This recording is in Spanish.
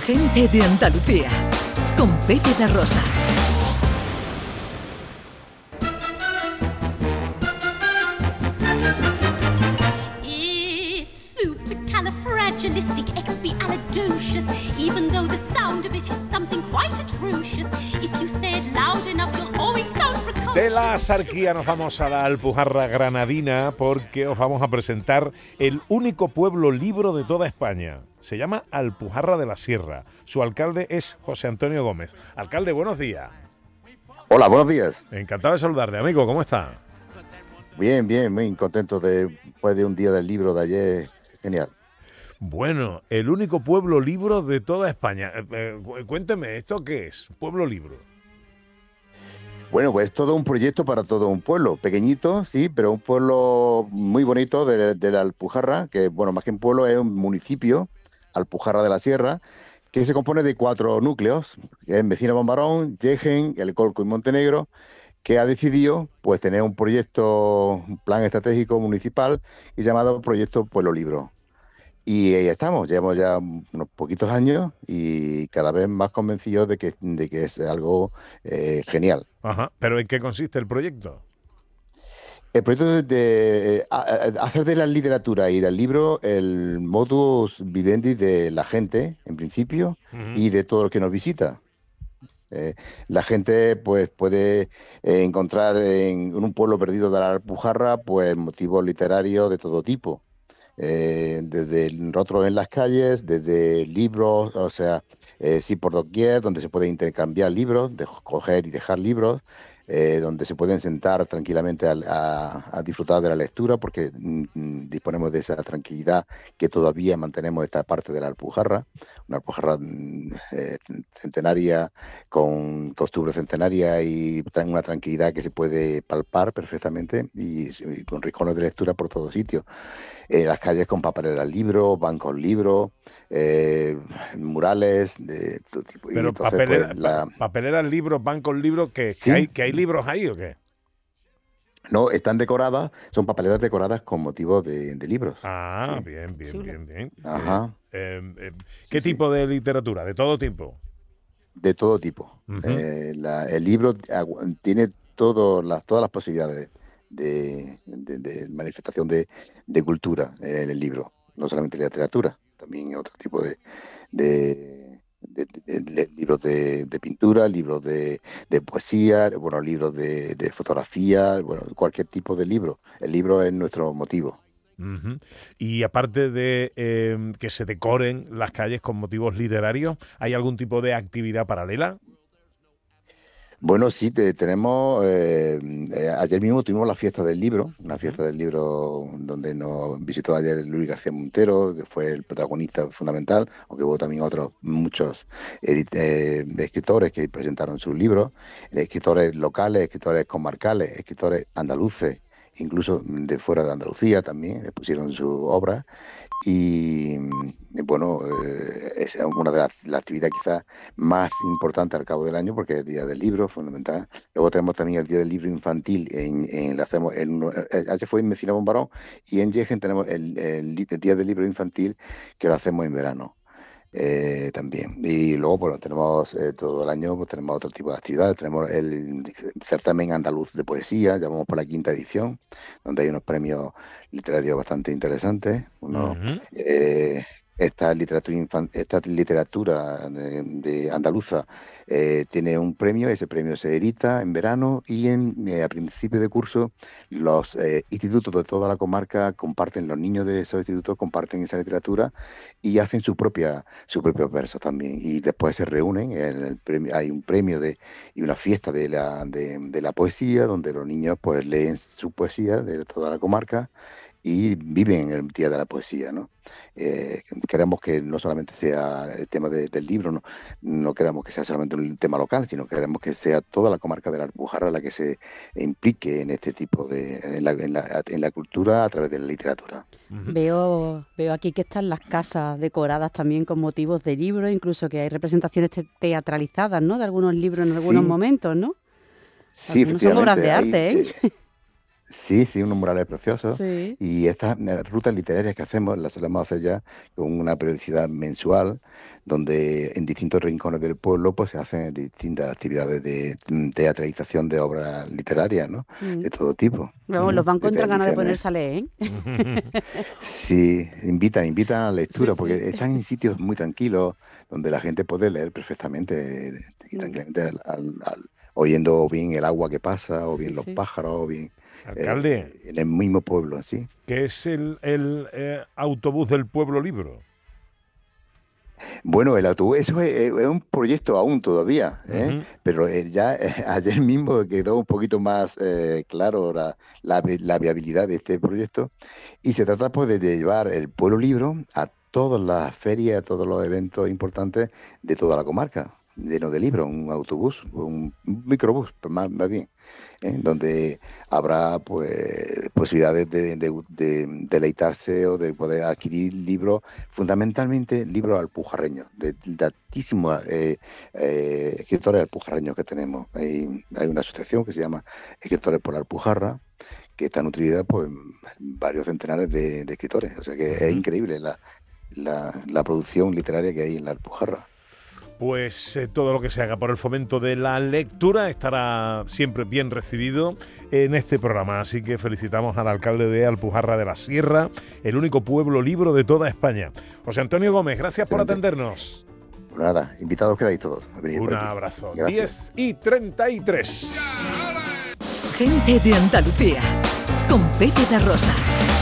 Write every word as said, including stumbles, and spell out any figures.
Gente de Andalucía, con Pepe da Rosa. It's supercalifragilisticexpialidocious, even though the sound of it is something quite atrocious. If you say it loud enough, you'll always sound precocious. De la Axarquía nos vamos a la Alpujarra Granadina porque os vamos a presentar el único pueblo libro de toda España. Se llama Alpujarra de la Sierra. Su alcalde es José Antonio Gómez. Alcalde, buenos días. Hola, buenos días. Encantado de saludarle, amigo. ¿Cómo está? Bien, bien, muy contento de, después de un día del libro de ayer. Genial. Bueno, el único pueblo libro de toda España. Eh, eh, cuénteme, ¿esto qué es? Pueblo libro. Bueno, pues es todo un proyecto para todo un pueblo. Pequeñito, sí, pero un pueblo muy bonito de, de la Alpujarra, que, bueno, más que un pueblo es un municipio, Alpujarra de la Sierra, que se compone de cuatro núcleos, que es Vecino Bombarón, Yegen, El Colco y Montenegro, que ha decidido pues tener un proyecto, un plan estratégico municipal y llamado Proyecto Pueblo Libro. Y ahí estamos, llevamos ya unos poquitos años y cada vez más convencidos de que, de que es algo eh, genial. Ajá, ¿pero en qué consiste el proyecto? El proyecto es de, eh, hacer de la literatura y del libro el modus vivendi de la gente, en principio, uh-huh. y de todo lo que nos visita. Eh, la gente pues puede eh, encontrar en, en un pueblo perdido de la Alpujarra pues motivos literarios de todo tipo. Eh, desde rostros en las calles, desde libros, o sea, eh, sí por doquier, donde se puede intercambiar libros, de coger y dejar libros, eh, donde se pueden sentar tranquilamente a, a, a disfrutar de la lectura, porque mm, disponemos de esa tranquilidad que todavía mantenemos esta parte de la Alpujarra, una Alpujarra eh, centenaria, con costumbre centenaria y una tranquilidad que se puede palpar perfectamente y, y con rincones de lectura por todos sitios. En las calles con papeleras libros, bancos libros, eh, murales de todo tipo. Pero y entonces, papelera, pues, la... papeleras libros, bancos libros, ¿que, ¿Sí? que, hay, ¿que hay libros ahí o qué? No, están decoradas, son papeleras decoradas con motivos de, de libros. Ah, sí. bien, bien, bien, bien. Ajá. Eh, eh, ¿Qué sí, tipo sí. de literatura? ¿De todo tipo? De todo tipo. Uh-huh. eh, la, el libro tiene todo las, todas las posibilidades de, de, de manifestación de, de cultura en el libro, no solamente literatura, también otro tipo de, de, de, de, de libros de, de pintura, libros de, de poesía, bueno, libros de, de fotografía, bueno, cualquier tipo de libro. El libro es nuestro motivo. Uh-huh. Y aparte de eh, que se decoren las calles con motivos literarios, ¿hay algún tipo de actividad paralela? Bueno, sí, te, tenemos, eh, eh, ayer mismo tuvimos la fiesta del libro, una fiesta del libro donde nos visitó ayer Luis García Montero, que fue el protagonista fundamental, aunque hubo también otros muchos eh, escritores que presentaron sus libros, escritores locales, escritores comarcales, escritores andaluces, incluso de fuera de Andalucía también, pusieron sus obras. Y bueno, eh, es una de las la actividades quizás más importantes al cabo del año porque es el Día del Libro, fundamental. Luego tenemos también el Día del Libro Infantil, en, en, hacemos en, ese fue en Vecino Bombarón, y en Yegen tenemos el, el, el Día del Libro Infantil que lo hacemos en verano. Eh, también. Y luego, bueno, tenemos eh, todo el año, pues tenemos otro tipo de actividades. Tenemos el certamen andaluz de poesía, ya vamos por la quinta edición, donde hay unos premios literarios bastante interesantes. Unos, uh-huh. eh, esta literatura infan- esta literatura de, de andaluza eh, tiene un premio, ese premio se edita en verano y en, eh, a principio de curso los eh, institutos de toda la comarca comparten, los niños de esos institutos comparten esa literatura y hacen su propia sus propios versos también, y después se reúnen, en el premio, hay un premio de y una fiesta de la, de, de la poesía, donde los niños pues leen su poesía de toda la comarca y viven el Día de la Poesía, ¿no? Eh, queremos que no solamente sea el tema de, del libro, no, no queremos que sea solamente un tema local, sino que queremos que sea toda la comarca de la Alpujarra la que se implique en este tipo de, en la, en la, en la cultura a través de la literatura. Uh-huh. Veo, veo aquí que están las casas decoradas también con motivos de libros, incluso que hay representaciones te- teatralizadas, ¿no? De algunos libros en algunos sí. momentos, ¿no? Sí, algunos son obras de arte, hay, ¿eh? Sí, sí, unos murales preciosos. Sí. Y estas eh, rutas literarias que hacemos las solemos hacer ya con una periodicidad mensual, donde en distintos rincones del pueblo pues se hacen distintas actividades de mm, teatralización de obras literarias, ¿no? Mm. De todo tipo. Vamos, los bancos Desde entran ganas de ediciones. ponerse a leer, ¿eh? Sí, invitan, invitan a la lectura, Sí, porque sí. están en sitios muy tranquilos, donde la gente puede leer perfectamente eh, y Mm. tranquilamente al- al- al- oyendo o bien el agua que pasa, o bien Sí, los sí. pájaros, o bien Alcalde, eh, en el mismo pueblo, ¿sí? ¿qué es el, el, eh, autobús del pueblo libro? Bueno, el autobús, eso es, es un proyecto aún todavía, ¿eh? Ujú. Pero eh, ya eh, ayer mismo quedó un poquito más eh, claro la, la vi- la viabilidad de este proyecto, y se trata pues de, de llevar el pueblo libro a todas las ferias, a todos los eventos importantes de toda la comarca, lleno de libros, un autobús, un, un microbús, pues, más, más bien, ¿eh? Donde habrá pues posibilidades de, de- de deleitarse o de poder adquirir libros, fundamentalmente libros alpujarreños, de, de altísimos eh, eh, escritores alpujarreños que tenemos. Hay, hay una asociación que se llama Escritores por la Alpujarra, que está nutrida por varios centenares de, de escritores. O sea que es Ujú. increíble la, la, la producción literaria que hay en la Alpujarra. Pues eh, todo lo que se haga por el fomento de la lectura estará siempre bien recibido en este programa. Así que felicitamos al alcalde de Alpujarra de la Sierra, el único pueblo libro de toda España. José Antonio Gómez, gracias por Excelente. atendernos. Pues nada, invitados quedáis todos a venir Un por aquí. abrazo. Gracias. diez y treinta y tres. Gente de Andalucía, con Pepe da Rosa.